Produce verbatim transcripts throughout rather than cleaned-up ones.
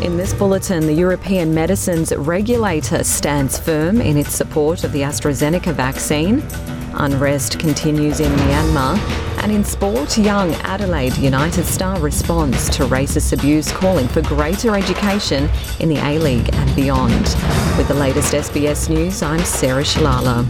In this bulletin, the European Medicines Regulator stands firm in its support of the AstraZeneca vaccine. Unrest continues in Myanmar. And in sport, young Adelaide United star responds to racist abuse, calling for greater education in the A-League and beyond. With the latest S B S News, I'm Sarah Shalala.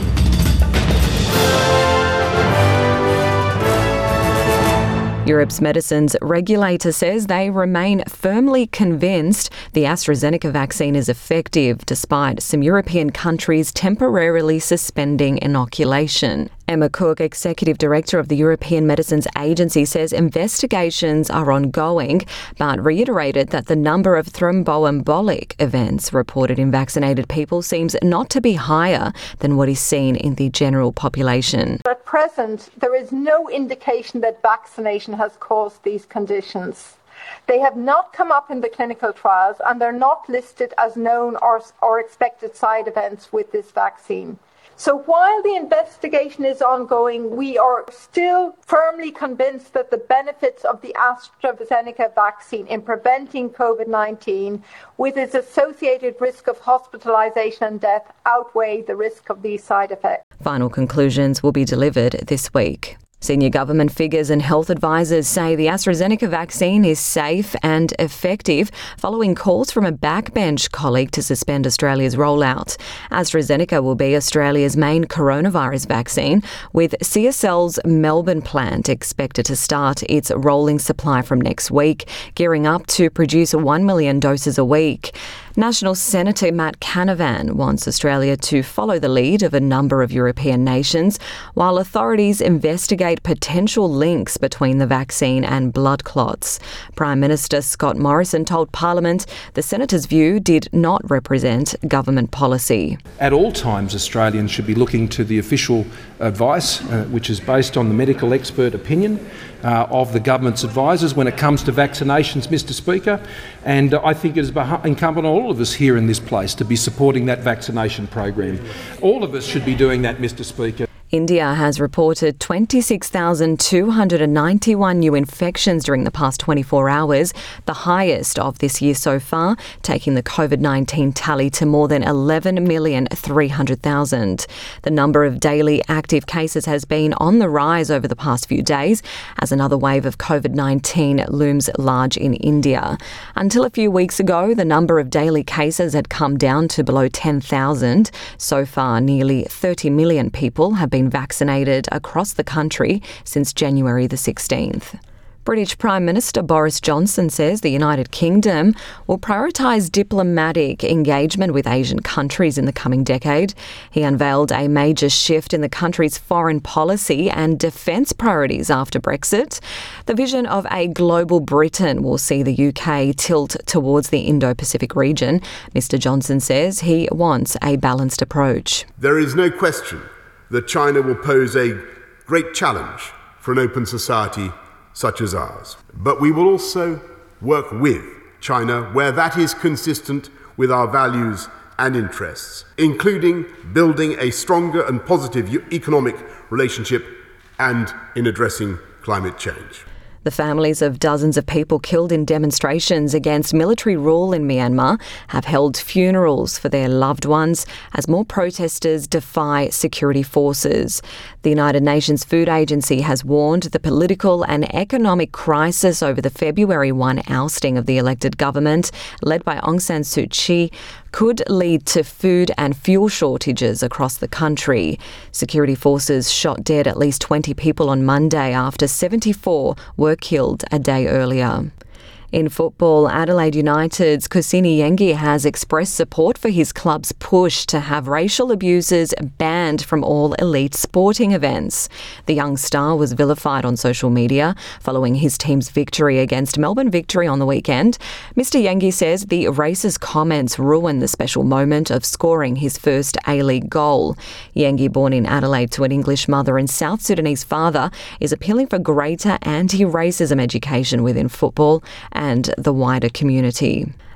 Europe's medicines regulator says they remain firmly convinced the AstraZeneca vaccine is effective, despite some European countries temporarily suspending inoculation. Emma Cook, Executive Director of the European Medicines Agency, says investigations are ongoing, but reiterated that the number of thromboembolic events reported in vaccinated people seems not to be higher than what is seen in the general population. At present, there is no indication that vaccination has caused these conditions. They have not come up in the clinical trials, and they're not listed as known or, or expected side events with this vaccine. So while the investigation is ongoing, we are still firmly convinced that the benefits of the AstraZeneca vaccine in preventing COVID nineteen with its associated risk of hospitalisation and death outweigh the risk of these side effects. Final conclusions will be delivered this week. Senior government figures and health advisors say the AstraZeneca vaccine is safe and effective, following calls from a backbench colleague to suspend Australia's rollout. AstraZeneca will be Australia's main coronavirus vaccine, with C S L's Melbourne plant expected to start its rolling supply from next week, gearing up to produce one million doses a week. National Senator Matt Canavan wants Australia to follow the lead of a number of European nations, while authorities investigate potential links between the vaccine and blood clots. Prime Minister Scott Morrison told Parliament the Senator's view did not represent government policy. At all times, Australians should be looking to the official advice, uh, which is based on the medical expert opinion uh, of the government's advisors when it comes to vaccinations, Mister Speaker. And uh, I think it is incumbent on all of us here in this place to be supporting that vaccination program. All of us should be doing that, Mister Speaker. India has reported twenty-six thousand two hundred ninety-one new infections during the past twenty-four hours, the highest of this year so far, taking the COVID nineteen tally to more than eleven million three hundred thousand. The number of daily active cases has been on the rise over the past few days as another wave of COVID nineteen looms large in India. Until a few weeks ago, the number of daily cases had come down to below ten thousand. So far, nearly thirty million people have been vaccinated across the country since January the sixteenth. British Prime Minister Boris Johnson says the United Kingdom will prioritise diplomatic engagement with Asian countries in the coming decade. He unveiled a major shift in the country's foreign policy and defence priorities after Brexit. The vision of a global Britain will see the U K tilt towards the Indo-Pacific region. Mister Johnson says he wants a balanced approach. There is no question that China will pose a great challenge for an open society such as ours. But we will also work with China where that is consistent with our values and interests, including building a stronger and positive economic relationship and in addressing climate change. The families of dozens of people killed in demonstrations against military rule in Myanmar have held funerals for their loved ones as more protesters defy security forces. The United Nations Food Agency has warned the political and economic crisis over the February first ousting of the elected government, led by Aung San Suu Kyi, could lead to food and fuel shortages across the country. Security forces shot dead at least twenty people on Monday after seventy-four were killed a day earlier. In football, Adelaide United's Kusini Yengi has expressed support for his club's push to have racial abusers banned from all elite sporting events. The young star was vilified on social media following his team's victory against Melbourne Victory on the weekend. Mister Yengi says the racist comments ruined the special moment of scoring his first A-League goal. Yengi, born in Adelaide to an English mother and South Sudanese father, is appealing for greater anti-racism education within football and the wider community.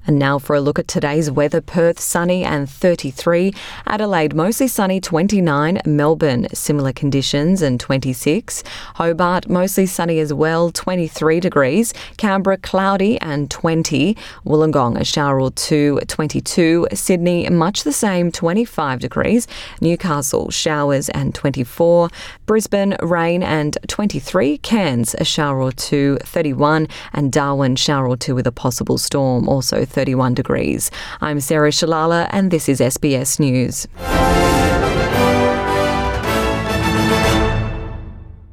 And now for a look at today's weather. Perth sunny and thirty-three. Adelaide mostly sunny twenty-nine. Melbourne similar conditions and twenty-six. Hobart mostly sunny as well, twenty-three degrees. Canberra cloudy and twenty. Wollongong a shower or two, twenty-two. Sydney much the same, twenty-five degrees. Newcastle showers and twenty-four. Brisbane rain and twenty-three. Cairns a shower or two, thirty-one. And Darwin shower or two with a possible storm, also thirty-one degrees. I'm Sarah Shalala and this is S B S News.